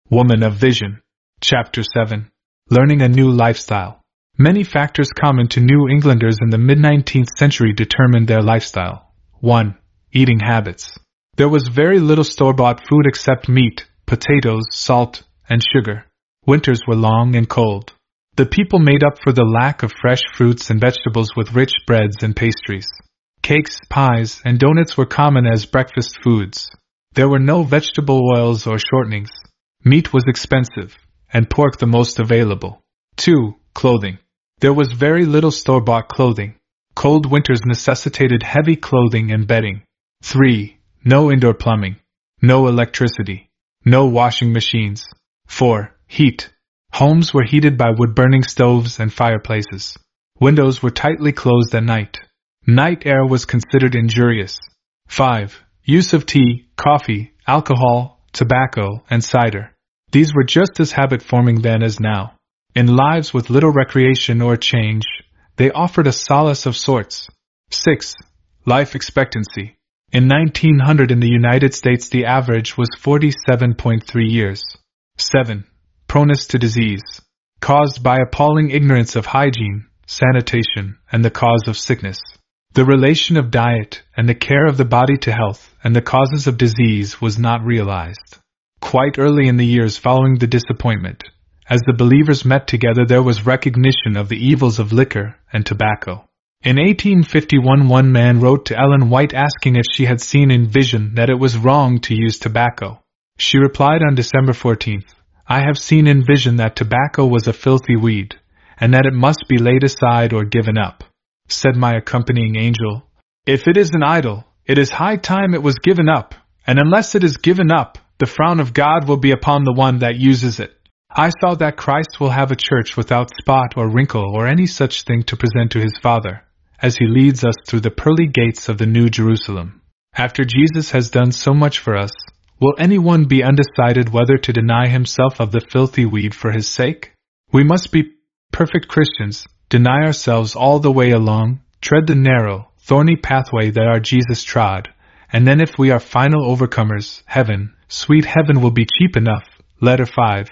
Woman of Vision. Chapter 7. Learning a New Lifestyle. Many factors common to New Englanders in the mid-19th century determined their lifestyle. 1. Eating habits. There was very little store-bought food except meat, potatoes, salt, and sugar. Winters were long and cold. The people made up for the lack of fresh fruits and vegetables with rich breads and pastries. Cakes, pies, and donuts were common as breakfast foods. There were no vegetable oils or shortenings. Meat was expensive, and pork the most available. 2. Clothing. There was very little store-bought clothing. Cold winters necessitated heavy clothing and bedding. 3. No indoor plumbing. No electricity. No washing machines. 4. Heat. Homes were heated by wood-burning stoves and fireplaces. Windows were tightly closed at night. Night air was considered injurious. 5. Use of tea, coffee, alcohol, tobacco, and cider. These were just as habit-forming then as now. In lives with little recreation or change, they offered a solace of sorts. 6. Life expectancy. In 1900 in the United States the average was 47.3 years. 7. Proneness to disease. Caused by appalling ignorance of hygiene, sanitation, and the cause of sickness. The relation of diet and the care of the body to health and the causes of disease was not realized. Quite early in the years following the disappointment, as the believers met together there was recognition of the evils of liquor and tobacco. In 1851 one man wrote to Ellen White asking if she had seen in vision that it was wrong to use tobacco. She replied on December 14th, "I have seen in vision that tobacco was a filthy weed, and that it must be laid aside or given up." Said my accompanying angel, "If it is an idol, it is high time it was given up, and unless it is given up, the frown of God will be upon the one that uses it." I saw that Christ will have a church without spot or wrinkle or any such thing to present to his Father, as he leads us through the pearly gates of the New Jerusalem. After Jesus has done so much for us, will anyone be undecided whether to deny himself of the filthy weed for his sake? We must be perfect Christians, deny ourselves all the way along, tread the narrow, thorny pathway that our Jesus trod, and then if we are final overcomers, heaven, sweet heaven will be cheap enough. Letter 5,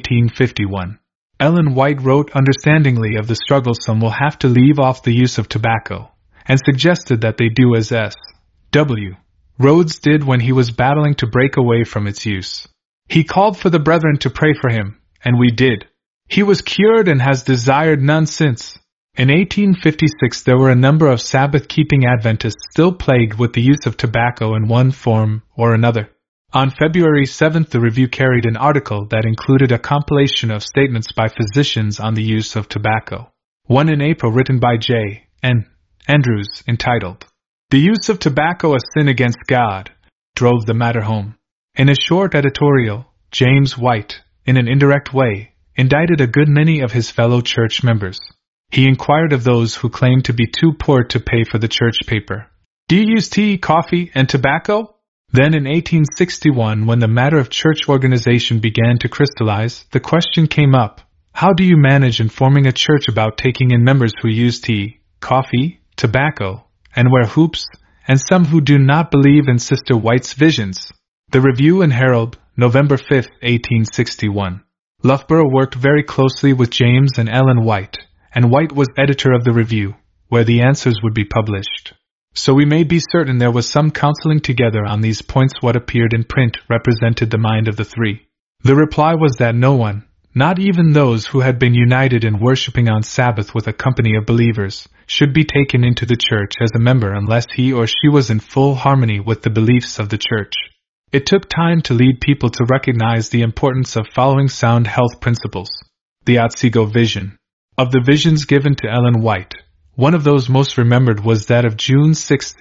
1851. Ellen White wrote understandingly of the struggle some will have to leave off the use of tobacco, and suggested that they do as S. W. Rhodes did when he was battling to break away from its use. He called for the brethren to pray for him, and we did. He was cured and has desired none since. In 1856 there were a number of Sabbath-keeping Adventists still plagued with the use of tobacco in one form or another. On February 7th the Review carried an article that included a compilation of statements by physicians on the use of tobacco. One in April written by J. N. Andrews, entitled, "The Use of Tobacco a Sin Against God," drove the matter home. In a short editorial, James White, in an indirect way, indicted a good many of his fellow church members. He inquired of those who claimed to be too poor to pay for the church paper, "Do you use tea, coffee, and tobacco?" Then in 1861, when the matter of church organization began to crystallize, the question came up, how do you manage in forming a church about taking in members who use tea, coffee, tobacco, and wear hoops, and some who do not believe in Sister White's visions? The Review and Herald, November 5, 1861. Loughborough worked very closely with James and Ellen White, and White was editor of the Review, where the answers would be published. So we may be certain there was some counseling together on these points. What appeared in print represented the mind of the three. The reply was that no one, not even those who had been united in worshipping on Sabbath with a company of believers, should be taken into the church as a member unless he or she was in full harmony with the beliefs of the church. It took time to lead people to recognize the importance of following sound health principles. The Otsego Vision. Of the visions given to Ellen White, one of those most remembered was that of June 6,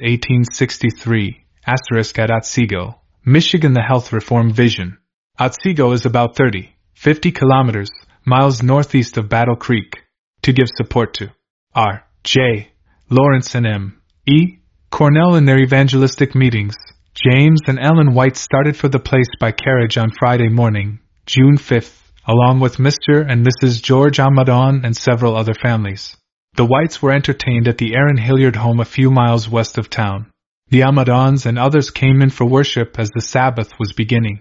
1863, *at Otsego, Michigan. The Health Reform Vision. Otsego is about 50 miles northeast of Battle Creek. To give support to R. J. Lawrence and M. E. Cornell in their evangelistic meetings, James and Ellen White started for the place by carriage on Friday morning, June 5th, along with Mr. and Mrs. George Amadon and several other families. The Whites were entertained at the Aaron Hilliard home a few miles west of town. The Amadons and others came in for worship as the Sabbath was beginning.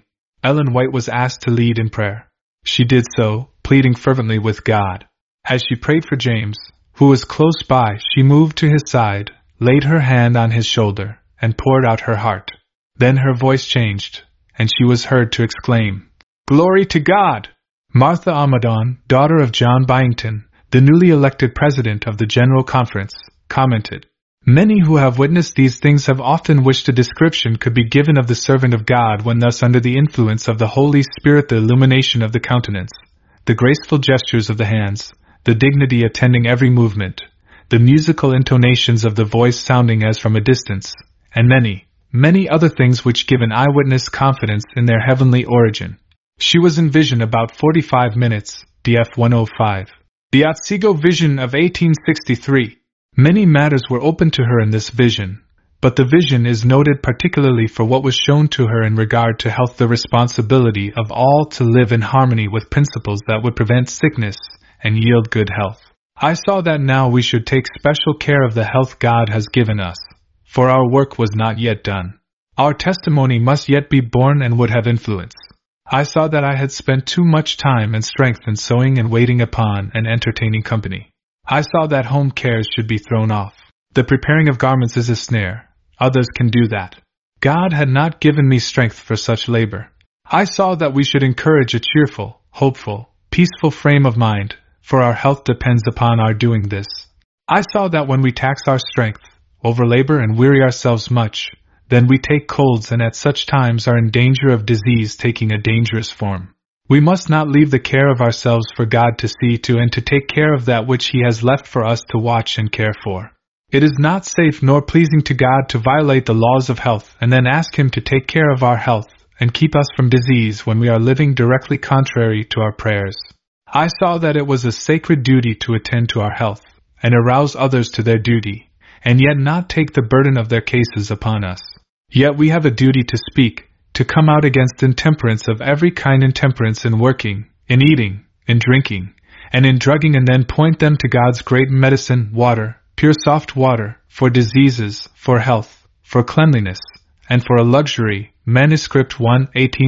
Ellen White was asked to lead in prayer. She did so, pleading fervently with God. As she prayed for James, who was close by, she moved to his side, laid her hand on his shoulder, and poured out her heart. Then her voice changed, and she was heard to exclaim, "Glory to God!" Martha Amadon, daughter of John Byington, the newly elected president of the General Conference, commented, "Many who have witnessed these things have often wished a description could be given of the servant of God when thus under the influence of the Holy Spirit, the illumination of the countenance, the graceful gestures of the hands, the dignity attending every movement, the musical intonations of the voice sounding as from a distance, and many, many other things which give an eyewitness confidence in their heavenly origin." She was in vision about 45 minutes, df 105. The Otsego vision of 1863. Many matters were open to her in this vision, but the vision is noted particularly for what was shown to her in regard to health, the responsibility of all to live in harmony with principles that would prevent sickness and yield good health. I saw that now we should take special care of the health God has given us, for our work was not yet done. Our testimony must yet be born and would have influence. I saw that I had spent too much time and strength in sewing and waiting upon and entertaining company. I saw that home cares should be thrown off. The preparing of garments is a snare. Others can do that. God had not given me strength for such labor. I saw that we should encourage a cheerful, hopeful, peaceful frame of mind, for our health depends upon our doing this. I saw that when we tax our strength, overlabor and weary ourselves much, then we take colds and at such times are in danger of disease taking a dangerous form. We must not leave the care of ourselves for God to see to and to take care of that which He has left for us to watch and care for. It is not safe nor pleasing to God to violate the laws of health and then ask Him to take care of our health and keep us from disease when we are living directly contrary to our prayers. I saw that it was a sacred duty to attend to our health and arouse others to their duty, and yet not take the burden of their cases upon us. Yet we have a duty to speak, to come out against intemperance of every kind, intemperance in working, in eating, in drinking, and in drugging, and then point them to God's great medicine, water, pure soft water, for diseases, for health, for cleanliness, and for a luxury. Manuscript 1,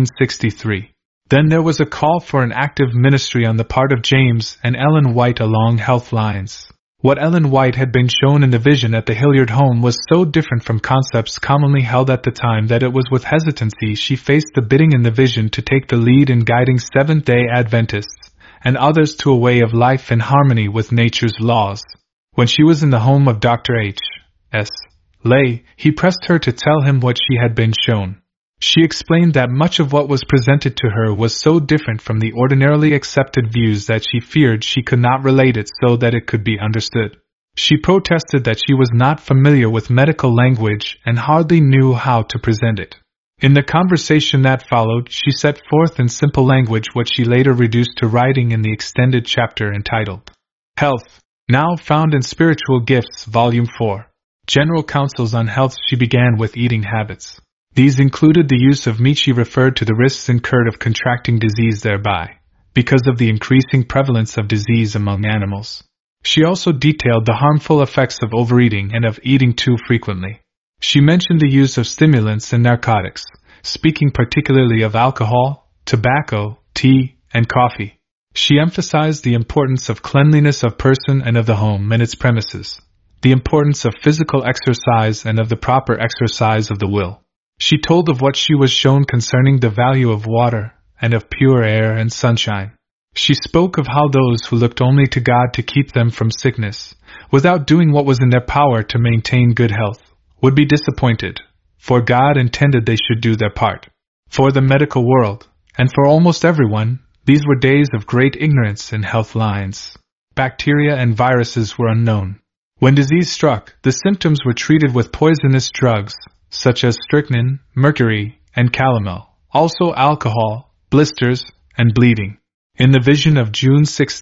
1863. Then there was a call for an active ministry on the part of James and Ellen White along health lines. What Ellen White had been shown in the vision at the Hilliard home was so different from concepts commonly held at the time that it was with hesitancy she faced the bidding in the vision to take the lead in guiding Seventh-day Adventists and others to a way of life in harmony with nature's laws. When she was in the home of Dr. H.S. Lay, he pressed her to tell him what she had been shown. She explained that much of what was presented to her was so different from the ordinarily accepted views that she feared she could not relate it so that it could be understood. She protested that she was not familiar with medical language and hardly knew how to present it. In the conversation that followed, she set forth in simple language what she later reduced to writing in the extended chapter entitled Health, Now Found in Spiritual Gifts, Volume 4. General Counsels on Health. She began with eating habits. These included the use of meat. She referred to the risks incurred of contracting disease thereby, because of the increasing prevalence of disease among animals. She also detailed the harmful effects of overeating and of eating too frequently. She mentioned the use of stimulants and narcotics, speaking particularly of alcohol, tobacco, tea, and coffee. She emphasized the importance of cleanliness of person and of the home and its premises, the importance of physical exercise and of the proper exercise of the will. She told of what she was shown concerning the value of water, and of pure air and sunshine. She spoke of how those who looked only to God to keep them from sickness, without doing what was in their power to maintain good health, would be disappointed, for God intended they should do their part. For the medical world, and for almost everyone, these were days of great ignorance in health lines. Bacteria and viruses were unknown. When disease struck, the symptoms were treated with poisonous drugs, such as strychnine, mercury, and calomel, also alcohol, blisters, and bleeding. In the vision of June 6,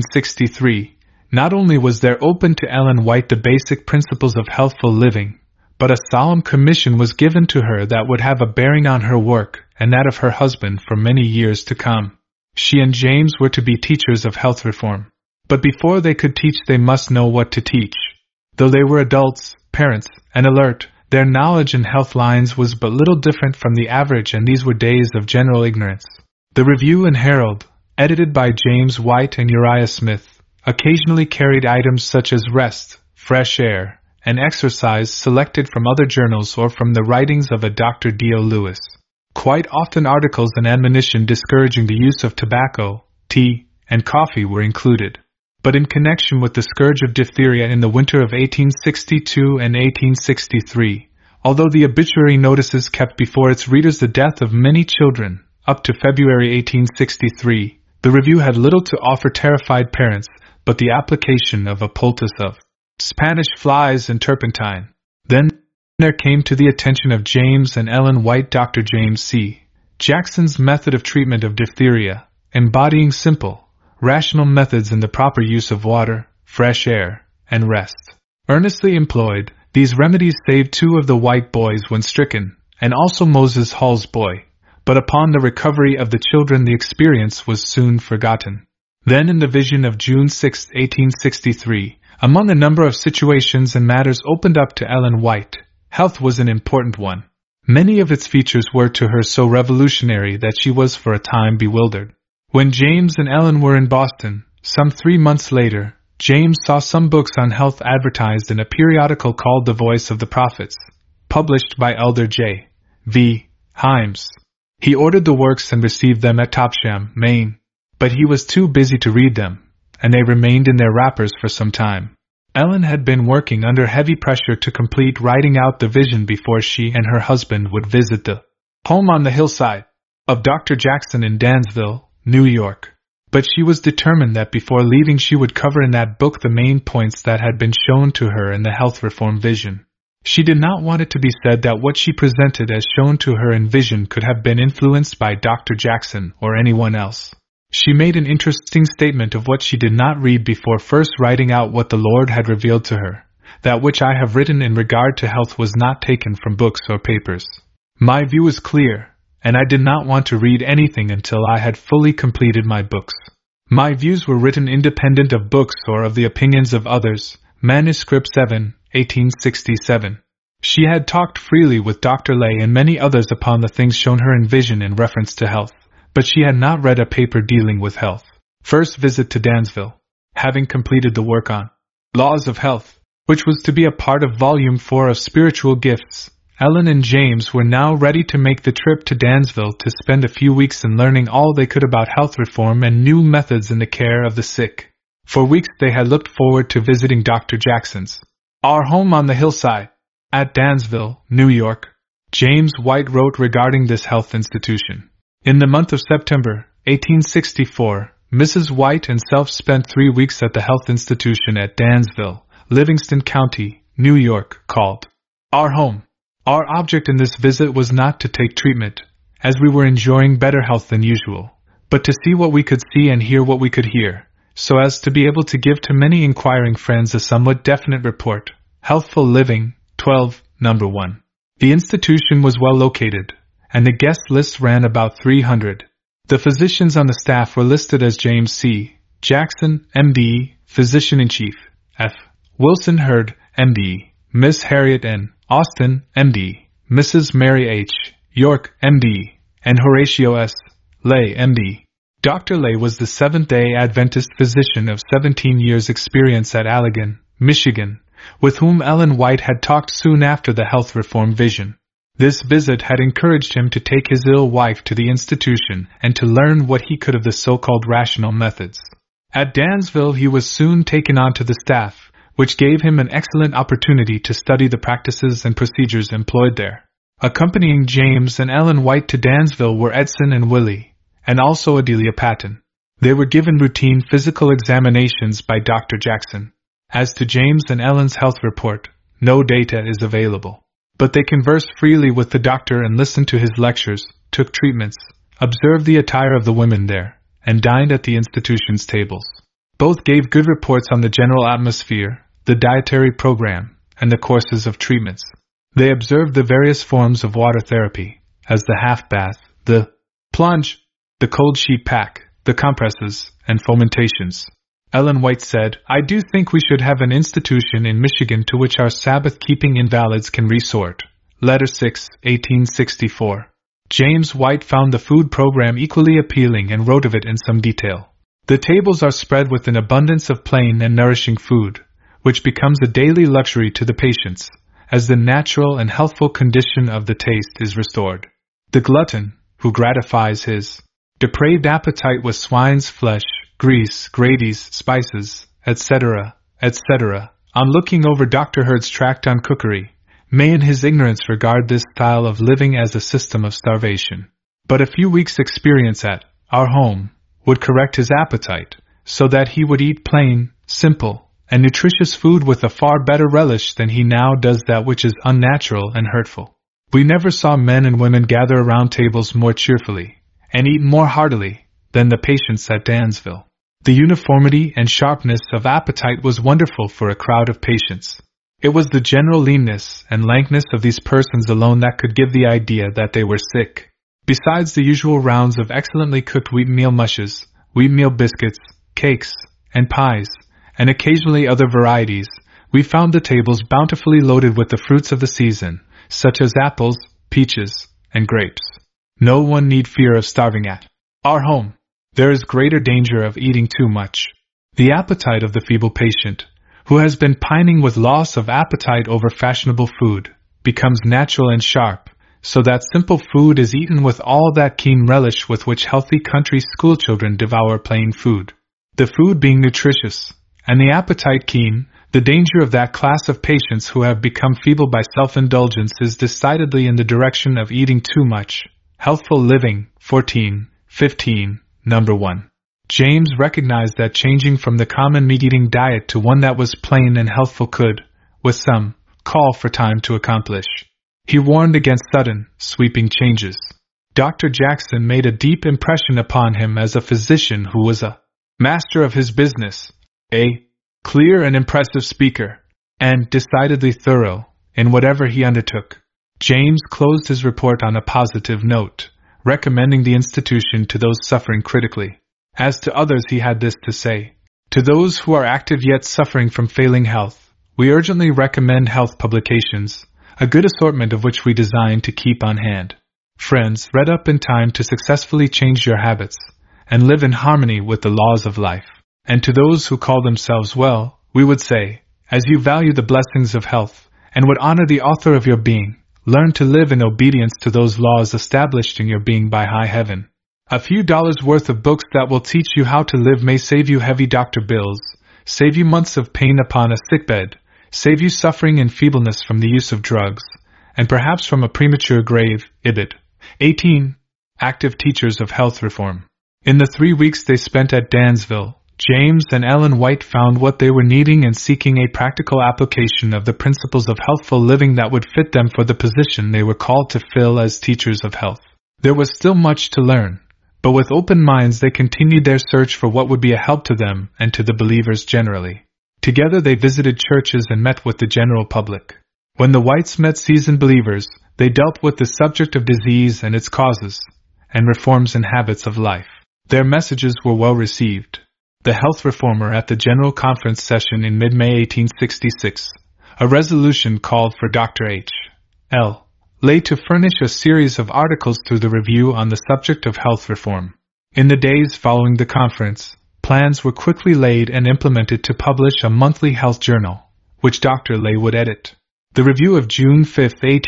1863, not only was there open to Ellen White the basic principles of healthful living, but a solemn commission was given to her that would have a bearing on her work and that of her husband for many years to come. She and James were to be teachers of health reform. But before they could teach, they must know what to teach. Though they were adults, parents, and alert, Their knowledge in health lines was but little different from the average, and these were days of general ignorance. The Review and Herald, edited by James White and Uriah Smith, occasionally carried items such as rest, fresh air, and exercise selected from other journals or from the writings of a Dr. D.O. Lewis. Quite often articles and admonition discouraging the use of tobacco, tea, and coffee were included. But in connection with the scourge of diphtheria in the winter of 1862 and 1863, although the obituary notices kept before its readers the death of many children, up to February 1863, the Review had little to offer terrified parents but the application of a poultice of Spanish flies and turpentine. Then there came to the attention of James and Ellen White Dr. James C. Jackson's method of treatment of diphtheria, embodying simple, rational methods in the proper use of water, fresh air, and rest. Earnestly employed, these remedies saved 2 of the White boys when stricken, and also Moses Hall's boy, but upon the recovery of the children the experience was soon forgotten. Then in the vision of June 6, 1863, among a number of situations and matters opened up to Ellen White, health was an important one. Many of its features were to her so revolutionary that she was for a time bewildered. When James and Ellen were in Boston, some 3 months later, James saw some books on health advertised in a periodical called The Voice of the Prophets, published by Elder J. V. Himes. He ordered the works and received them at Topsham, Maine, but he was too busy to read them, and they remained in their wrappers for some time. Ellen had been working under heavy pressure to complete writing out the vision before she and her husband would visit the home on the hillside of Dr. Jackson in Dansville, New York. But she was determined that before leaving she would cover in that book the main points that had been shown to her in the health reform vision. She did not want it to be said that what she presented as shown to her in vision could have been influenced by Dr. Jackson or anyone else. She made an interesting statement of what she did not read before first writing out what the Lord had revealed to her. That which I have written in regard to health was not taken from books or papers. My view is clear, and I did not want to read anything until I had fully completed my books. My views were written independent of books or of the opinions of others. Manuscript 7, 1867. She had talked freely with Dr. Lay and many others upon the things shown her in vision in reference to health, but she had not read a paper dealing with health. First visit to Dansville. Having completed the work on Laws of Health, which was to be a part of Volume 4 of Spiritual Gifts, Ellen and James were now ready to make the trip to Dansville to spend a few weeks in learning all they could about health reform and new methods in the care of the sick. For weeks they had looked forward to visiting Dr. Jackson's Our Home on the Hillside at Dansville, New York. James White wrote regarding this health institution. In the month of September, 1864, Mrs. White and self spent 3 weeks at the health institution at Dansville, Livingston County, New York, called Our Home. Our object in this visit was not to take treatment, as we were enjoying better health than usual, but to see what we could see and hear what we could hear, so as to be able to give to many inquiring friends a somewhat definite report. Healthful Living, 12, No. 1. The institution was well located, and the guest list ran about 300. The physicians on the staff were listed as James C. Jackson, M.D., Physician-in-Chief, F. Wilson Hurd, M.D., Miss Harriet N. Austin, M.D., Mrs. Mary H. York, M.D., and Horatio S. Lay, M.D. Dr. Lay was the Seventh-day Adventist physician of 17 years' experience at Allegan, Michigan, with whom Ellen White had talked soon after the health reform vision. This visit had encouraged him to take his ill wife to the institution and to learn what he could of the so-called rational methods. At Dansville he was soon taken on to the staff, which gave him an excellent opportunity to study the practices and procedures employed there. Accompanying James and Ellen White to Dansville were Edson and Willie, and also Adelia Patton. They were given routine physical examinations by Dr. Jackson. As to James and Ellen's health report, no data is available. But they conversed freely with the doctor and listened to his lectures, took treatments, observed the attire of the women there, and dined at the institution's tables. Both gave good reports on the general atmosphere, the dietary program, and the courses of treatments. They observed the various forms of water therapy, as the half bath, the plunge, the cold sheet pack, the compresses, and fomentations. Ellen White said, "I do think we should have an institution in Michigan to which our Sabbath-keeping invalids can resort." Letter 6, 1864. James White found the food program equally appealing and wrote of it in some detail. The tables are spread with an abundance of plain and nourishing food, which becomes a daily luxury to the patients, as the natural and healthful condition of the taste is restored. The glutton, who gratifies his depraved appetite with swine's flesh, grease, gravies, spices, etc., etc., on looking over Dr. Hurd's tract on cookery, may in his ignorance regard this style of living as a system of starvation. But a few weeks' experience at our home would correct his appetite, so that he would eat plain, simple, and nutritious food with a far better relish than he now does that which is unnatural and hurtful. We never saw men and women gather around tables more cheerfully, and eat more heartily, than the patients at Dansville. The uniformity and sharpness of appetite was wonderful for a crowd of patients. It was the general leanness and lankness of these persons alone that could give the idea that they were sick. Besides the usual rounds of excellently cooked wheatmeal mushes, wheatmeal biscuits, cakes, and pies, and occasionally other varieties, we found the tables bountifully loaded with the fruits of the season, such as apples, peaches, and grapes. No one need fear of starving at our home. There is greater danger of eating too much. The appetite of the feeble patient, who has been pining with loss of appetite over fashionable food, becomes natural and sharp, so that simple food is eaten with all that keen relish with which healthy country schoolchildren devour plain food. The food being nutritious, and the appetite keen, the danger of that class of patients who have become feeble by self-indulgence is decidedly in the direction of eating too much. Healthful Living, 1415, Number 1. James recognized that changing from the common meat-eating diet to one that was plain and healthful could, with some, call for time to accomplish. He warned against sudden, sweeping changes. Dr. Jackson made a deep impression upon him as a physician who was a master of his business, a clear and impressive speaker, and decidedly thorough in whatever he undertook. James closed his report on a positive note, recommending the institution to those suffering critically. As to others, he had this to say: to those who are active yet suffering from failing health, we urgently recommend health publications, a good assortment of which we design to keep on hand. Friends, read up in time to successfully change your habits, and live in harmony with the laws of life. And to those who call themselves well, we would say, as you value the blessings of health, and would honor the author of your being, learn to live in obedience to those laws established in your being by high heaven. A few dollars worth of books that will teach you how to live may save you heavy doctor bills, save you months of pain upon a sickbed, save you suffering and feebleness from the use of drugs, and perhaps from a premature grave. Ibid. 18. Active Teachers of Health Reform. In the 3 weeks they spent at Dansville, James and Ellen White found what they were needing and seeking: a practical application of the principles of healthful living that would fit them for the position they were called to fill as teachers of health. There was still much to learn, but with open minds they continued their search for what would be a help to them and to the believers generally. Together they visited churches and met with the general public. When the Whites met seasoned believers, they dealt with the subject of disease and its causes, and reforms in habits of life. Their messages were well received. The health reformer at the General Conference session in mid-May 1866, a resolution called for Dr. H. L. Lay to furnish a series of articles through the Review on the subject of health reform. In the days following the conference, plans were quickly laid and implemented to publish a monthly health journal, which Dr. Lay would edit. The Review of June 5,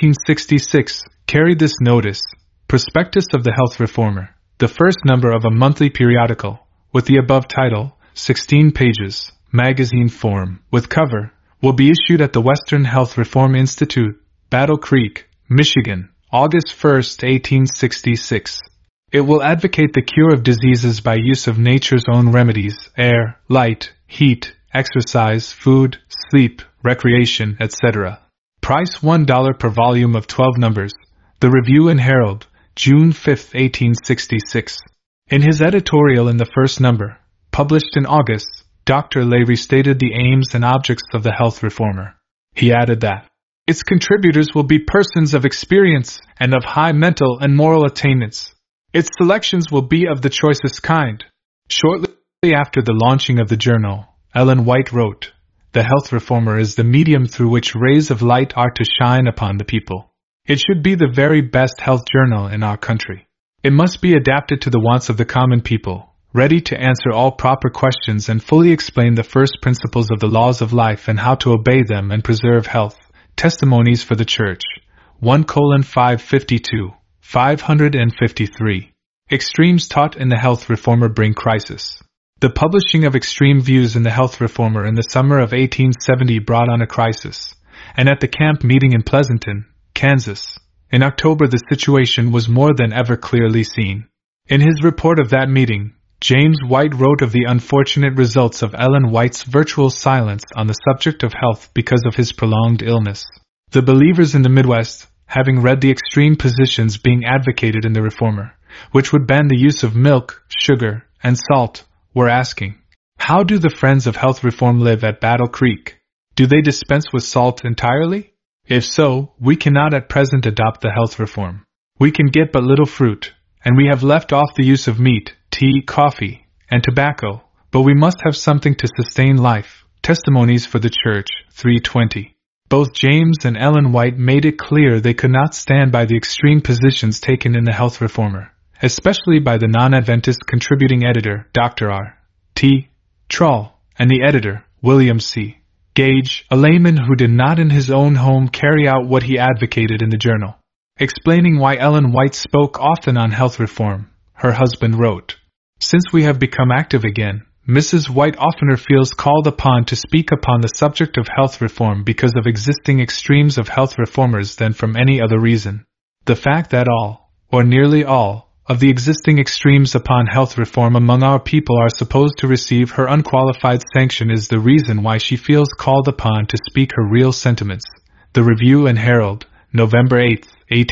1866, carried this notice: Prospectus of the Health Reformer, the first number of a monthly periodical, with the above title, 16 pages, magazine form, with cover, will be issued at the Western Health Reform Institute, Battle Creek, Michigan, August 1, 1866. It will advocate the cure of diseases by use of nature's own remedies: air, light, heat, exercise, food, sleep, recreation, etc. Price $1 per volume of 12 numbers. The Review and Herald, June 5, 1866. In his editorial in the first number, published in August, Dr. Lay restated the aims and objects of the health reformer. He added that its contributors will be persons of experience and of high mental and moral attainments. Its selections will be of the choicest kind. Shortly After the launching of the journal, Ellen White wrote, "The Health Reformer is the medium through which rays of light are to shine upon the people. It should be the very best health journal in our country. It must be adapted to the wants of the common people, ready to answer all proper questions and fully explain the first principles of the laws of life and how to obey them and preserve health. Testimonies for the Church, 1:552, 553. Extremes taught in the Health Reformer bring crisis." The publishing of extreme views in the Health Reformer in the summer of 1870 brought on a crisis, and at the camp meeting in Pleasanton, Kansas, in October the situation was more than ever clearly seen. In his report of that meeting, James White wrote of the unfortunate results of Ellen White's virtual silence on the subject of health because of his prolonged illness. The believers in the Midwest, having read the extreme positions being advocated in the Reformer, which would ban the use of milk, sugar, and salt, were asking, "How do the friends of health reform live at Battle Creek? Do they dispense with salt entirely? If so, we cannot at present adopt the health reform. We can get but little fruit, and we have left off the use of meat, tea, coffee, and tobacco, but we must have something to sustain life." Testimonies for the Church, 320. Both James and Ellen White made it clear they could not stand by the extreme positions taken in the Health Reformer, especially by the non-Adventist contributing editor, Dr. R. T. Trull, and the editor, William C. Gage, a layman who did not in his own home carry out what he advocated in the journal. Explaining why Ellen White spoke often on health reform, her husband wrote, "Since we have become active again, Mrs. White oftener feels called upon to speak upon the subject of health reform because of existing extremes of health reformers than from any other reason. The fact that all, or nearly all, of the existing extremes upon health reform among our people are supposed to receive her unqualified sanction is the reason why she feels called upon to speak her real sentiments." The Review and Herald, November 8,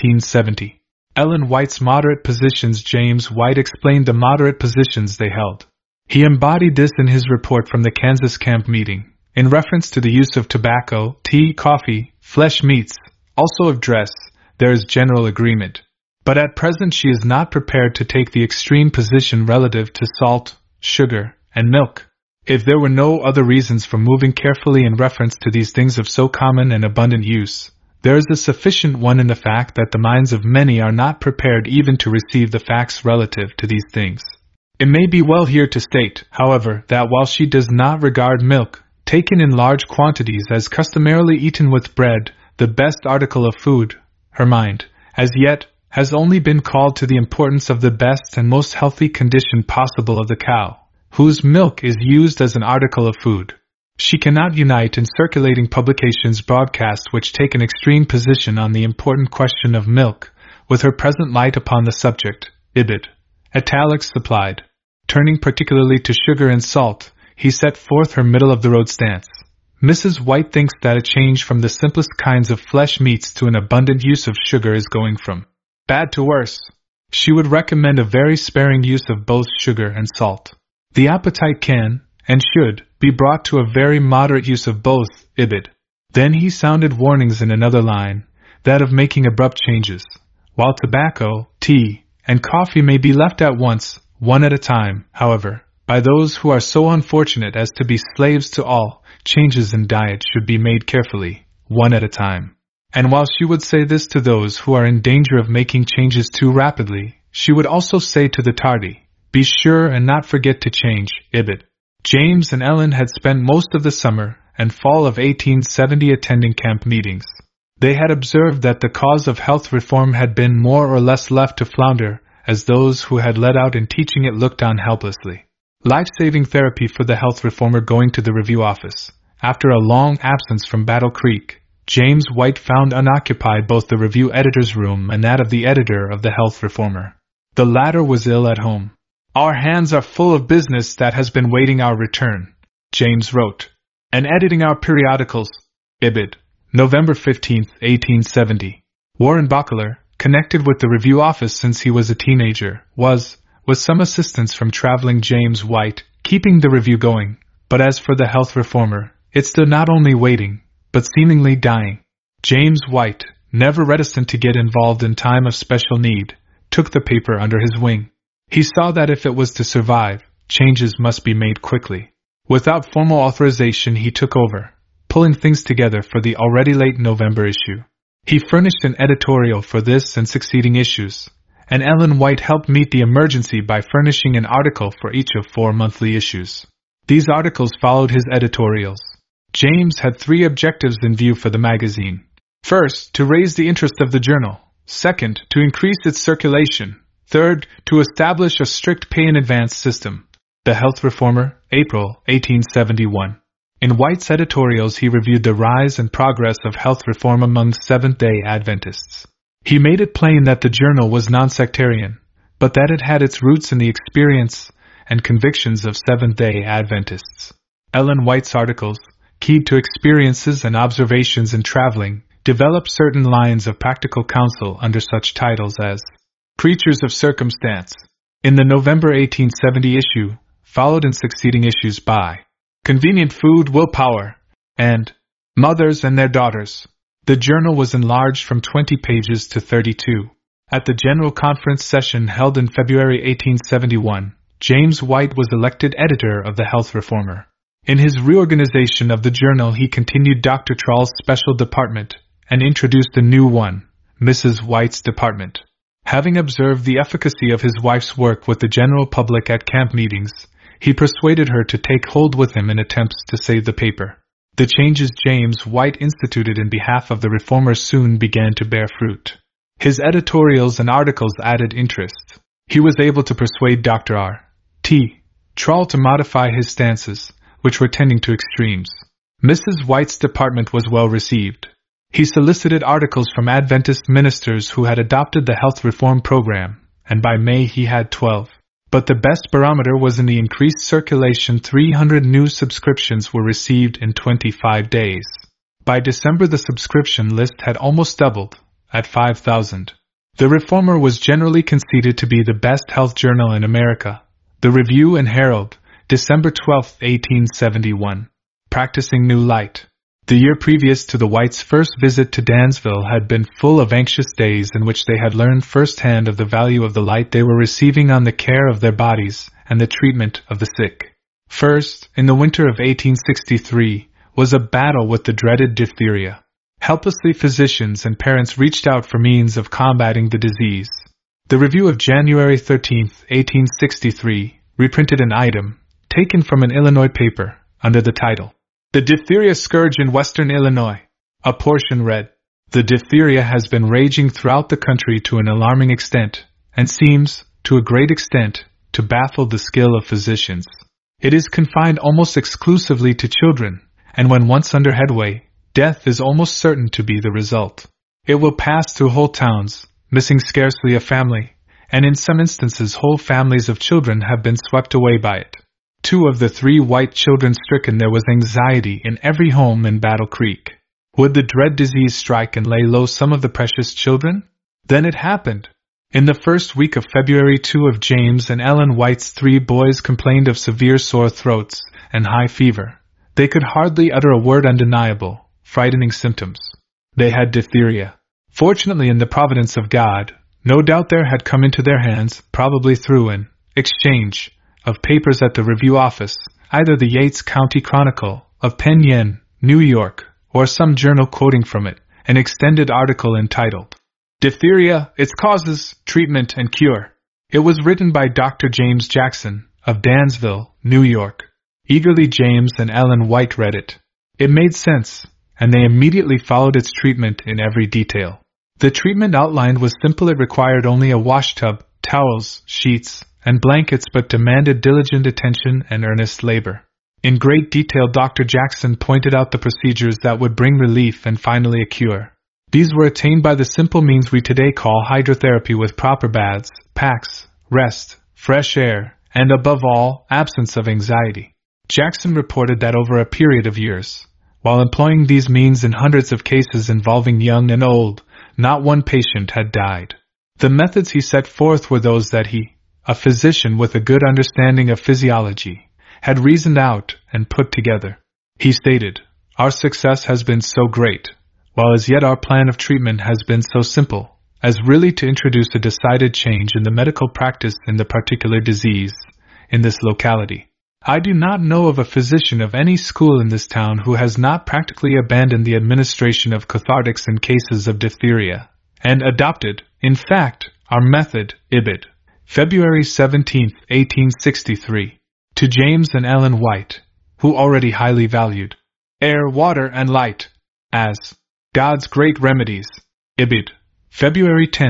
1870. Ellen White's moderate positions. James White explained the moderate positions they held. He embodied this in his report from the Kansas camp meeting, in reference to the use of tobacco, tea, coffee, flesh meats, also of dress. There is general agreement. But at present she is not prepared to take the extreme position relative to salt, sugar, and milk. If there were no other reasons for moving carefully in reference to these things of so common and abundant use, there is a sufficient one in the fact that the minds of many are not prepared even to receive the facts relative to these things. It may be well here to state, however, that while she does not regard milk, taken in large quantities as customarily eaten with bread, the best article of food, her mind, as yet, has only been called to the importance of the best and most healthy condition possible of the cow, whose milk is used as an article of food. She cannot unite in circulating publications broadcast which take an extreme position on the important question of milk, with her present light upon the subject, Ibid. Italics supplied. Turning particularly to sugar and salt, he set forth her middle-of-the-road stance. Mrs. White thinks that a change from the simplest kinds of flesh meats to an abundant use of sugar is going from bad to worse. She would recommend a very sparing use of both sugar and salt. The appetite can, and should, be brought to a very moderate use of both, Ibid. Then he sounded warnings in another line, that of making abrupt changes, while tobacco, tea, and coffee may be left at once, one at a time, however, by those who are so unfortunate as to be slaves to all, changes in diet should be made carefully, one at a time. And while she would say this to those who are in danger of making changes too rapidly, she would also say to the tardy, "Be sure and not forget to change, Ibid." James and Ellen had spent most of the summer and fall of 1870 attending camp meetings. They had observed that the cause of health reform had been more or less left to flounder, as those who had led out in teaching it looked on helplessly. Life-saving therapy for the health reformer going to the review office. After a long absence from Battle Creek, James White found unoccupied both the review editor's room and that of the editor of the Health Reformer. The latter was ill at home. "Our hands are full of business that has been waiting our return," James wrote, "and editing our periodicals." Ibid. November 15, 1870. Warren Buckler, connected with the review office since he was a teenager, was, with some assistance from traveling James White, keeping the review going. But as for the Health Reformer, it stood not only waiting, but seemingly dying. James White, never reticent to get involved in time of special need, took the paper under his wing. He saw that if it was to survive, changes must be made quickly. Without formal authorization, he took over, pulling things together for the already late November issue. He furnished an editorial for this and succeeding issues, and Ellen White helped meet the emergency by furnishing an article for each of 4 monthly issues. These articles followed his editorials. James had 3 objectives in view for the magazine. First, to raise the interest of the journal. Second, to increase its circulation. Third, to establish a strict pay-in-advance system. The Health Reformer, April 1871. In White's editorials, he reviewed the rise and progress of health reform among Seventh-day Adventists. He made it plain that the journal was non-sectarian, but that it had its roots in the experience and convictions of Seventh-day Adventists. Ellen White's articles, keyed to experiences and observations in traveling, developed certain lines of practical counsel under such titles as Creatures of Circumstance. In the November 1870 issue, followed in succeeding issues by Convenient Food, Willpower, and Mothers and Their Daughters. The journal was enlarged from 20 pages to 32. At the General Conference session held in February 1871, James White was elected editor of the Health Reformer. In his reorganization of the journal, he continued Dr. Trall's special department and introduced a new one, Mrs. White's department. Having observed the efficacy of his wife's work with the general public at camp meetings, he persuaded her to take hold with him in attempts to save the paper. The changes James White instituted in behalf of the reformers soon began to bear fruit. His editorials and articles added interest. He was able to persuade Dr. R. T. Trall to modify his stances, which were tending to extremes. Mrs. White's department was well received. He solicited articles from Adventist ministers who had adopted the health reform program, and by May he had 12. But the best barometer was in the increased circulation. 300 new subscriptions were received in 25 days. By December the subscription list had almost doubled, at 5,000. The Reformer was generally conceded to be the best health journal in America. The Review and Herald, December 12, 1871. Practicing New Light. The year previous to the Whites' first visit to Dansville had been full of anxious days in which they had learned firsthand of the value of the light they were receiving on the care of their bodies and the treatment of the sick. First, in the winter of 1863, was a battle with the dreaded diphtheria. Helplessly, physicians and parents reached out for means of combating the disease. The Review of January 13, 1863, reprinted an item, taken from an Illinois paper, under the title, The Diphtheria Scourge in Western Illinois. A portion read, The diphtheria has been raging throughout the country to an alarming extent, and seems, to a great extent, to baffle the skill of physicians. It is confined almost exclusively to children, and when once under headway, death is almost certain to be the result. It will pass through whole towns, missing scarcely a family, and in some instances whole families of children have been swept away by it. 2 of the 3 white children stricken, there was anxiety in every home in Battle Creek. Would the dread disease strike and lay low some of the precious children? Then it happened. In the first week of February, 2 of James and Ellen White's 3 boys complained of severe sore throats and high fever. They could hardly utter a word. Undeniable, frightening symptoms. They had diphtheria. Fortunately, in the providence of God, no doubt there had come into their hands, probably through an exchange of papers at the Review office, either the Yates County Chronicle, of Penn Yen, New York, or some journal quoting from it, an extended article entitled, Diphtheria, Its Causes, Treatment and Cure. It was written by Dr. James Jackson, of Dansville, New York. Eagerly James and Ellen White read it. It made sense, and they immediately followed its treatment in every detail. The treatment outlined was simple. It required only a washtub, towels, sheets, and blankets, but demanded diligent attention and earnest labor. In great detail, Dr. Jackson pointed out the procedures that would bring relief and finally a cure. These were attained by the simple means we today call hydrotherapy, with proper baths, packs, rest, fresh air, and above all, absence of anxiety. Jackson reported that over a period of years, while employing these means in hundreds of cases involving young and old, not one patient had died. The methods he set forth were those that he, a physician with a good understanding of physiology, had reasoned out and put together. He stated, Our success has been so great, while as yet our plan of treatment has been so simple, as really to introduce a decided change in the medical practice in the particular disease, in this locality. I do not know of a physician of any school in this town who has not practically abandoned the administration of cathartics in cases of diphtheria, and adopted, in fact, our method, Ibid. February 17, 1863. To James and Ellen White, who already highly valued air, water, and light as God's great remedies. Ibid. February 10,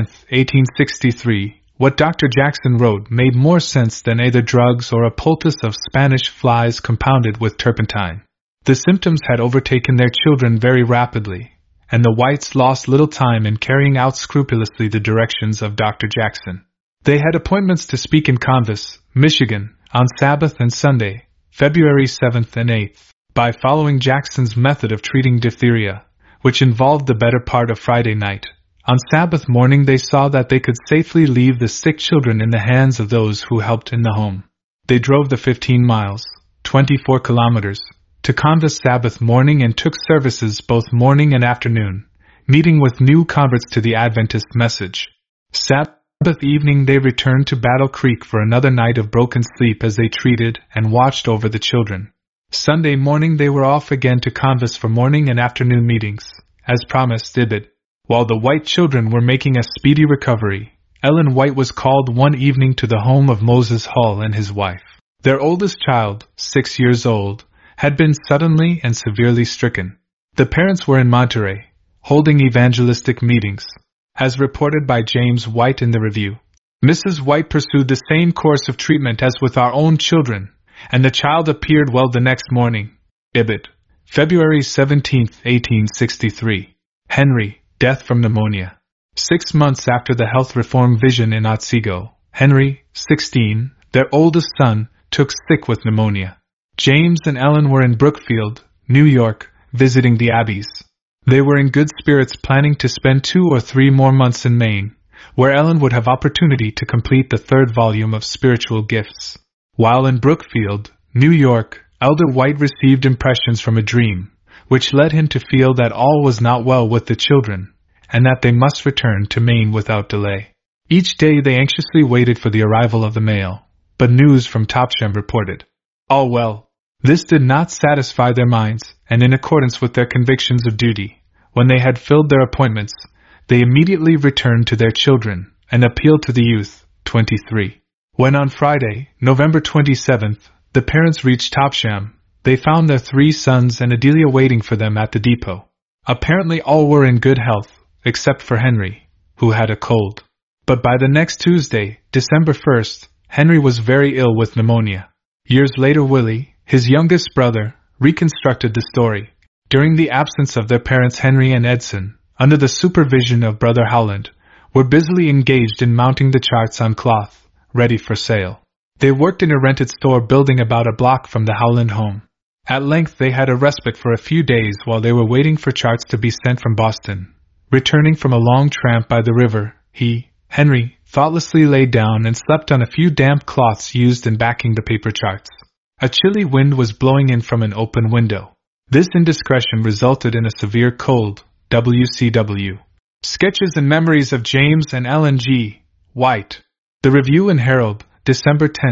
1863. What Dr. Jackson wrote made more sense than either drugs or a poultice of Spanish flies compounded with turpentine. The symptoms had overtaken their children very rapidly, and the Whites lost little time in carrying out scrupulously the directions of Dr. Jackson. They had appointments to speak in Converse, Michigan, on Sabbath and Sunday, February 7th and 8th, by following Jackson's method of treating diphtheria, which involved the better part of Friday night. On Sabbath morning they saw that they could safely leave the sick children in the hands of those who helped in the home. They drove the 15 miles, 24 kilometers, to Converse Sabbath morning and took services both morning and afternoon, meeting with new converts to the Adventist message. Sabbath evening they returned to Battle Creek for another night of broken sleep as they treated and watched over the children. Sunday morning they were off again to Converse for morning and afternoon meetings, as promised Ibid. While the White children were making a speedy recovery, Ellen White was called one evening to the home of Moses Hull and his wife. Their oldest child, 6 years old, had been suddenly and severely stricken. The parents were in Monterey, holding evangelistic meetings, as reported by James White in the Review. Mrs. White pursued the same course of treatment as with our own children, and the child appeared well the next morning. Ibid. February 17, 1863. Henry. Death from pneumonia. 6 months after the health reform vision in Otsego, Henry, 16, their oldest son, took sick with pneumonia. James and Ellen were in Brookfield, New York, visiting the Abbeys. They were in good spirits, planning to spend 2 or 3 more months in Maine, where Ellen would have opportunity to complete the 3rd volume of Spiritual Gifts. While in Brookfield, New York, Elder White received impressions from a dream, which led him to feel that all was not well with the children, and that they must return to Maine without delay. Each day they anxiously waited for the arrival of the mail, but news from Topsham reported all well. This did not satisfy their minds, and in accordance with their convictions of duty, when they had filled their appointments, they immediately returned to their children, and appealed to the youth. 23. When on Friday, November 27th, the parents reached Topsham, they found their 3 sons and Adelia waiting for them at the depot. Apparently all were in good health, except for Henry, who had a cold. But by the next Tuesday, December 1st, Henry was very ill with pneumonia. Years later Willie, his youngest brother, reconstructed the story. During the absence of their parents Henry and Edson, under the supervision of Brother Howland, were busily engaged in mounting the charts on cloth, ready for sale. They worked in a rented store building about a block from the Howland home. At length they had a respite for a few days while they were waiting for charts to be sent from Boston. Returning from a long tramp by the river, Henry, thoughtlessly lay down and slept on a few damp cloths used in backing the paper charts. A chilly wind was blowing in from an open window. This indiscretion resulted in a severe cold. WCW. Sketches and Memories of James and Ellen G. White. The Review and Herald, December 10,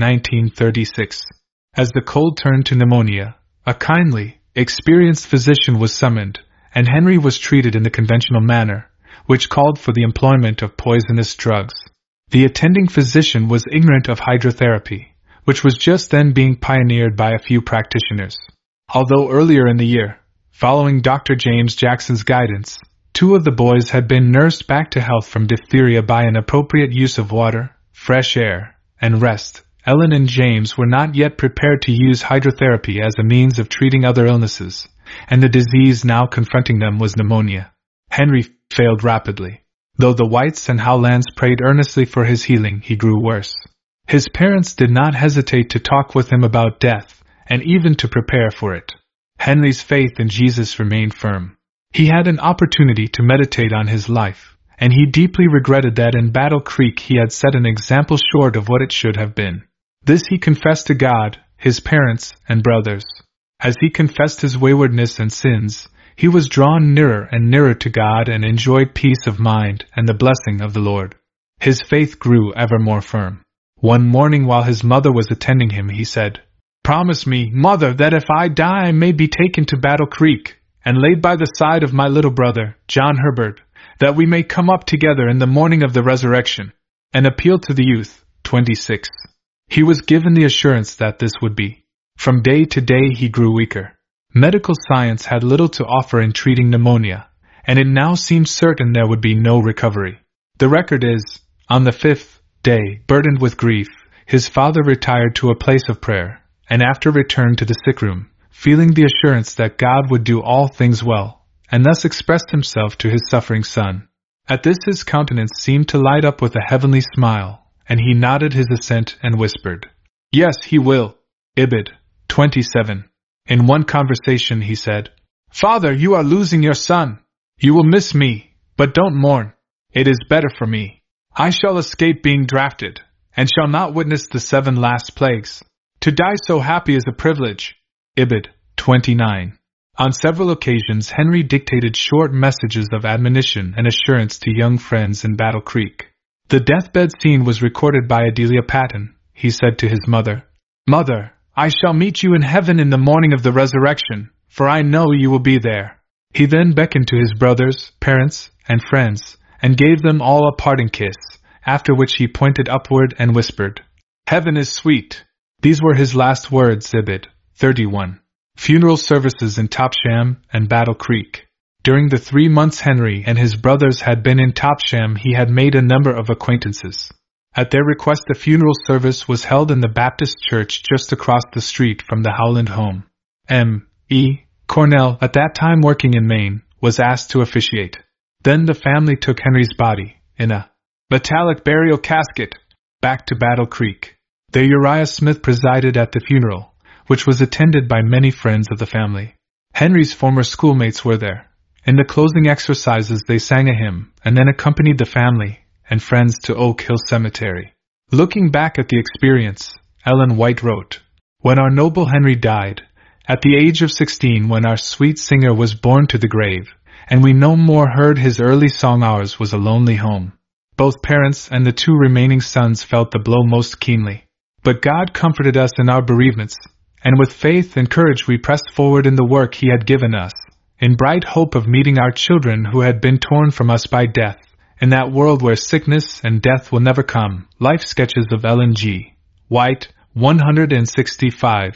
1936. As the cold turned to pneumonia, a kindly, experienced physician was summoned, and Henry was treated in the conventional manner, which called for the employment of poisonous drugs. The attending physician was ignorant of hydrotherapy, which was just then being pioneered by a few practitioners. Although earlier in the year, following Dr. James Jackson's guidance, 2 of the boys had been nursed back to health from diphtheria by an appropriate use of water, fresh air, and rest, Ellen and James were not yet prepared to use hydrotherapy as a means of treating other illnesses, and the disease now confronting them was pneumonia. Henry failed rapidly. Though the Whites and Howlands prayed earnestly for his healing, he grew worse. His parents did not hesitate to talk with him about death, and even to prepare for it. Henry's faith in Jesus remained firm. He had an opportunity to meditate on his life, and he deeply regretted that in Battle Creek he had set an example short of what it should have been. This he confessed to God, his parents, and brothers. As he confessed his waywardness and sins, he was drawn nearer and nearer to God and enjoyed peace of mind and the blessing of the Lord. His faith grew ever more firm. One morning while his mother was attending him, he said, "Promise me, Mother, that if I die I may be taken to Battle Creek, and laid by the side of my little brother, John Herbert, that we may come up together in the morning of the resurrection." An appeal to the youth. 26. He was given the assurance that this would be. From day to day he grew weaker. Medical science had little to offer in treating pneumonia, and it now seemed certain there would be no recovery. The record is, on the 5th day, burdened with grief, his father retired to a place of prayer, and after returned to the sick room, feeling the assurance that God would do all things well, and thus expressed himself to his suffering son. At this his countenance seemed to light up with a heavenly smile, and he nodded his assent and whispered, "Yes, he will." Ibid. 27. In one conversation he said, "Father, you are losing your son. You will miss me, but don't mourn. It is better for me. I shall escape being drafted, and shall not witness the 7 last plagues. To die so happy is a privilege." Ibid. 29. On several occasions Henry dictated short messages of admonition and assurance to young friends in Battle Creek. The deathbed scene was recorded by Adelia Patton. He said to his mother, "Mother, I shall meet you in heaven in the morning of the resurrection, for I know you will be there." He then beckoned to his brothers, parents, and friends, and gave them all a parting kiss, after which he pointed upward and whispered, "Heaven is sweet." These were his last words. Ibid. 31. Funeral services in Topsham and Battle Creek. During the 3 months Henry and his brothers had been in Topsham he had made a number of acquaintances. At their request a funeral service was held in the Baptist church just across the street from the Howland home. M.E. Cornell, at that time working in Maine, was asked to officiate. Then the family took Henry's body, in a metallic burial casket, back to Battle Creek. There Uriah Smith presided at the funeral, which was attended by many friends of the family. Henry's former schoolmates were there. In the closing exercises they sang a hymn, and then accompanied the family and friends to Oak Hill Cemetery. Looking back at the experience, Ellen White wrote, "When our noble Henry died, at the age of 16, when our sweet singer was borne to the grave, and we no more heard his early song, ours was a lonely home. Both parents and the 2 remaining sons felt the blow most keenly. But God comforted us in our bereavements, and with faith and courage we pressed forward in the work He had given us, in bright hope of meeting our children who had been torn from us by death, in that world where sickness and death will never come." Life Sketches of Ellen G. White, 165,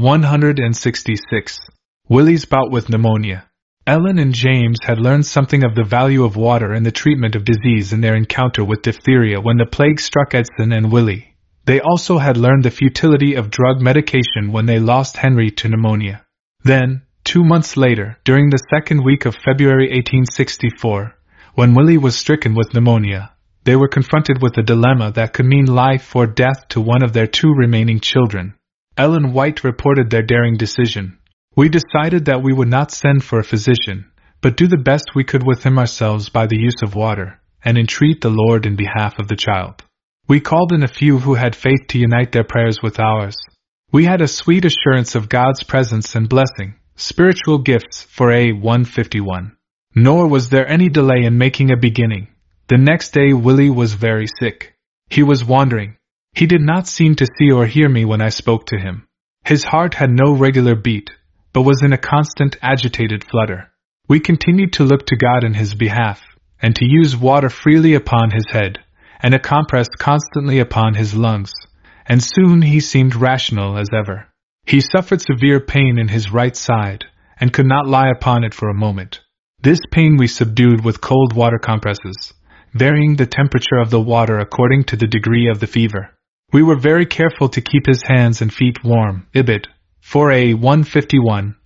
166. Willie's bout with pneumonia. Ellen and James had learned something of the value of water in the treatment of disease in their encounter with diphtheria when the plague struck Edson and Willie. They also had learned the futility of drug medication when they lost Henry to pneumonia. Then, 2 months later, during the 2nd week of February 1864, when Willie was stricken with pneumonia, they were confronted with a dilemma that could mean life or death to one of their 2 remaining children. Ellen White reported their daring decision. "We decided that we would not send for a physician, but do the best we could with him ourselves by the use of water, and entreat the Lord in behalf of the child. We called in a few who had faith to unite their prayers with ours. We had a sweet assurance of God's presence and blessing, spiritual gifts for A 151. Nor was there any delay in making a beginning. The next day Willie was very sick. He was wandering. He did not seem to see or hear me when I spoke to him. His heart had no regular beat, but was in a constant agitated flutter. We continued to look to God in his behalf, and to use water freely upon his head, and a compress constantly upon his lungs, and soon he seemed rational as ever. He suffered severe pain in his right side, and could not lie upon it for a moment. This pain we subdued with cold water compresses, varying the temperature of the water according to the degree of the fever. We were very careful to keep his hands and feet warm." Ibid. 4A 151,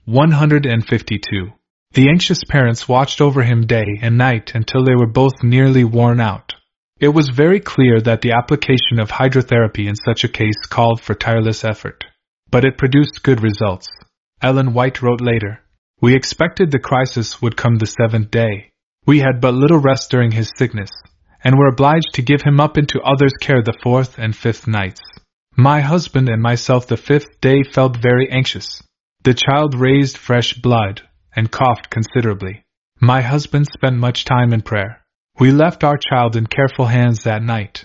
152. The anxious parents watched over him day and night until they were both nearly worn out. It was very clear that the application of hydrotherapy in such a case called for tireless effort. But it produced good results. Ellen White wrote later, "We expected the crisis would come the 7th day. We had but little rest during his sickness, and were obliged to give him up into others' care the 4th and 5th nights. My husband and myself the 5th day felt very anxious. The child raised fresh blood, and coughed considerably. My husband spent much time in prayer. We left our child in careful hands that night.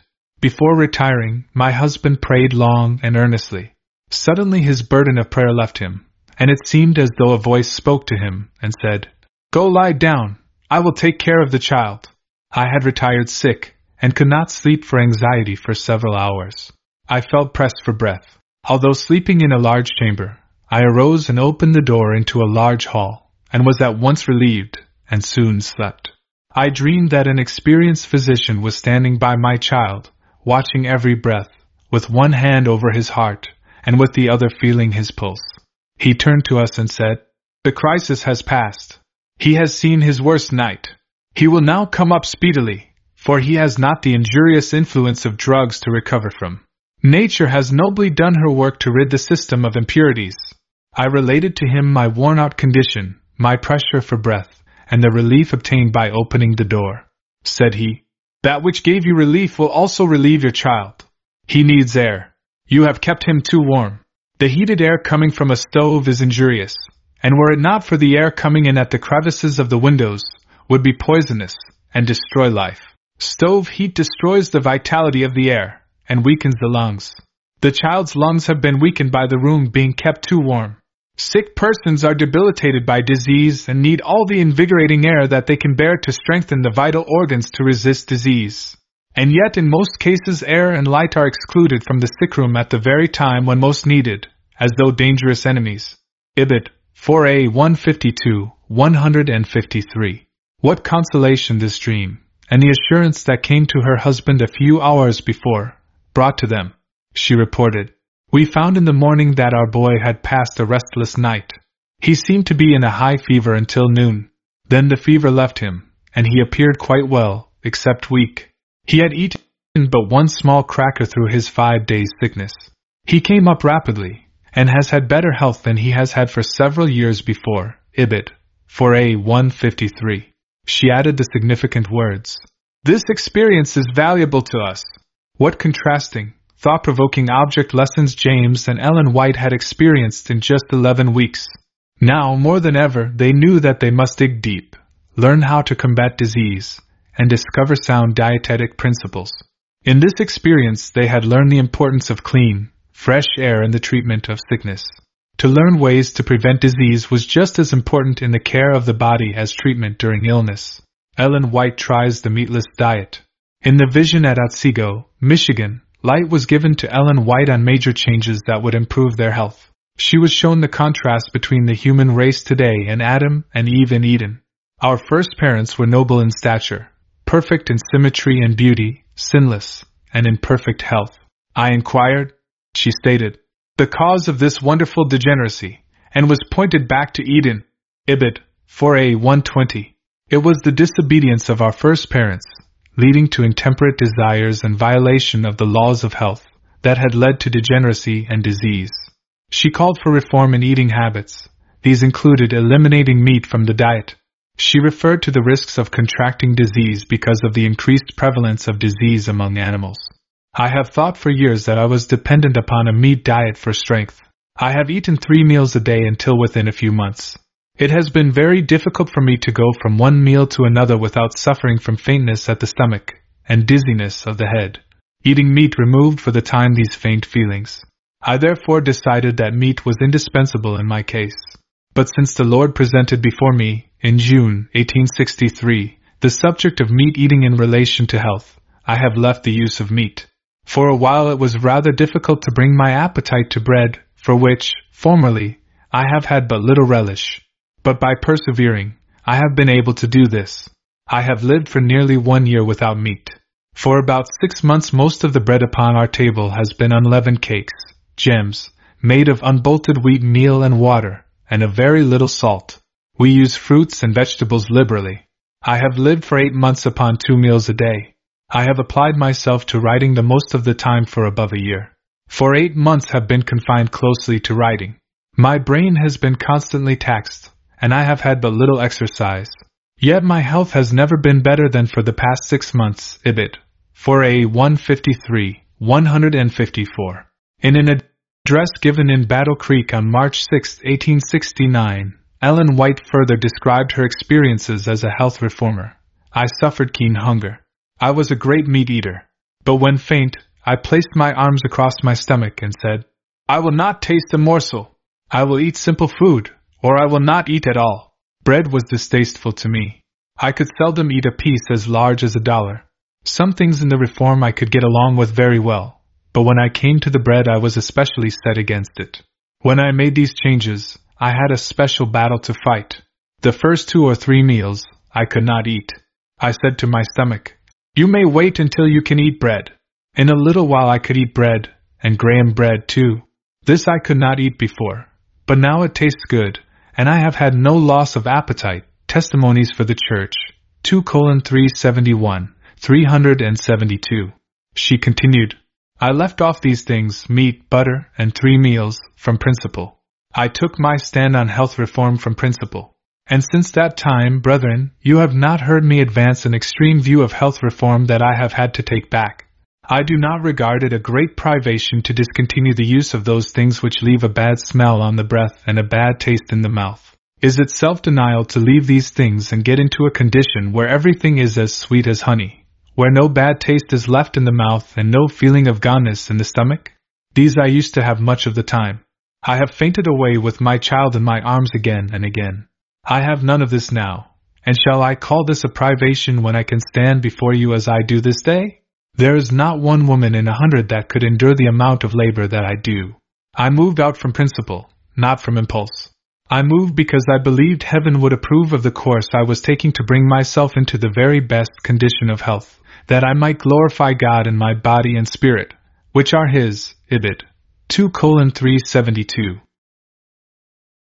Before retiring, my husband prayed long and earnestly. Suddenly his burden of prayer left him, and it seemed as though a voice spoke to him and said, "Go lie down, I will take care of the child." I had retired sick, and could not sleep for anxiety for several hours. I felt pressed for breath. Although sleeping in a large chamber, I arose and opened the door into a large hall, and was at once relieved, and soon slept. I dreamed that an experienced physician was standing by my child, watching every breath, with one hand over his heart, and with the other feeling his pulse. He turned to us and said, "The crisis has passed. He has seen his worst night. He will now come up speedily, for he has not the injurious influence of drugs to recover from. Nature has nobly done her work to rid the system of impurities." I related to him my worn-out condition, my pressure for breath, and the relief obtained by opening the door. Said he, "That which gave you relief will also relieve your child. He needs air. You have kept him too warm. The heated air coming from a stove is injurious, and were it not for the air coming in at the crevices of the windows, would be poisonous, and destroy life. Stove heat destroys the vitality of the air, and weakens the lungs. The child's lungs have been weakened by the room being kept too warm. Sick persons are debilitated by disease and need all the invigorating air that they can bear to strengthen the vital organs to resist disease. And yet in most cases air and light are excluded from the sick room at the very time when most needed, as though dangerous enemies." Ibid. 4a 152, 153. What consolation this dream, and the assurance that came to her husband a few hours before, brought to them. She reported, "We found in the morning that our boy had passed a restless night. He seemed to be in a high fever until noon. Then the fever left him, and he appeared quite well, except weak. He had eaten but one small cracker through his 5 days' sickness. He came up rapidly, and has had better health than he has had for several years before." Ibid. 4a 153. She added the significant words, "This experience is valuable to us." What contrasting, thought-provoking object lessons James and Ellen White had experienced in just 11 weeks. Now, more than ever, they knew that they must dig deep, learn how to combat disease, and discover sound dietetic principles. In this experience, they had learned the importance of clean, fresh air in the treatment of sickness. To learn ways to prevent disease was just as important in the care of the body as treatment during illness. Ellen White tries the meatless diet. In the vision at Otsego, Michigan, light was given to Ellen White on major changes that would improve their health. She was shown the contrast between the human race today and Adam and Eve in Eden. Our first parents were noble in stature, perfect in symmetry and beauty, sinless, and in perfect health. I inquired. She stated, "The cause of this wonderful degeneracy," and was pointed back to Eden. Ibid. 4a 120. It was the disobedience of our first parents, leading to intemperate desires and violation of the laws of health, that had led to degeneracy and disease. She called for reform in eating habits. These included eliminating meat from the diet. She referred to the risks of contracting disease because of the increased prevalence of disease among animals. I have thought for years that I was dependent upon a meat diet for strength. I have eaten 3 meals a day until within a few months. It has been very difficult for me to go from one meal to another without suffering from faintness at the stomach and dizziness of the head. Eating meat removed for the time these faint feelings. I therefore decided that meat was indispensable in my case. But since the Lord presented before me, in June 1863, the subject of meat eating in relation to health, I have left the use of meat. For a while it was rather difficult to bring my appetite to bread, for which, formerly, I have had but little relish. But by persevering, I have been able to do this. I have lived for nearly 1 year without meat. For about 6 months most of the bread upon our table has been unleavened cakes, gems, made of unbolted wheat meal and water, and a very little salt. We use fruits and vegetables liberally. I have lived for 8 months upon 2 meals a day. I have applied myself to writing the most of the time for above a year. For 8 months have been confined closely to writing. My brain has been constantly taxed, and I have had but little exercise. Yet my health has never been better than for the past 6 months. Ibid. 4a 153, 154. In an address given in Battle Creek on March 6, 1869, Ellen White further described her experiences as a health reformer. I suffered keen hunger. I was a great meat eater. But when faint, I placed my arms across my stomach and said, I will not taste a morsel. I will eat simple food, or I will not eat at all. Bread was distasteful to me. I could seldom eat a piece as large as $1. Some things in the reform I could get along with very well, but when I came to the bread I was especially set against it. When I made these changes, I had a special battle to fight. The first 2 or 3 meals, I could not eat. I said to my stomach, You may wait until you can eat bread. In a little while I could eat bread, and graham bread too. This I could not eat before, but now it tastes good, and I have had no loss of appetite. Testimonies for the Church, 2:371, 372. She continued, I left off these things, meat, butter, and 3 meals, from principle. I took my stand on health reform from principle. And since that time, brethren, you have not heard me advance an extreme view of health reform that I have had to take back. I do not regard it a great privation to discontinue the use of those things which leave a bad smell on the breath and a bad taste in the mouth. Is it self-denial to leave these things and get into a condition where everything is as sweet as honey, where no bad taste is left in the mouth and no feeling of goneness in the stomach? These I used to have much of the time. I have fainted away with my child in my arms again and again. I have none of this now, and shall I call this a privation when I can stand before you as I do this day? There is not one woman in 100 that could endure the amount of labor that I do. I moved out from principle, not from impulse. I moved because I believed heaven would approve of the course I was taking to bring myself into the very best condition of health, that I might glorify God in my body and spirit, which are His. Ibid. 2:372.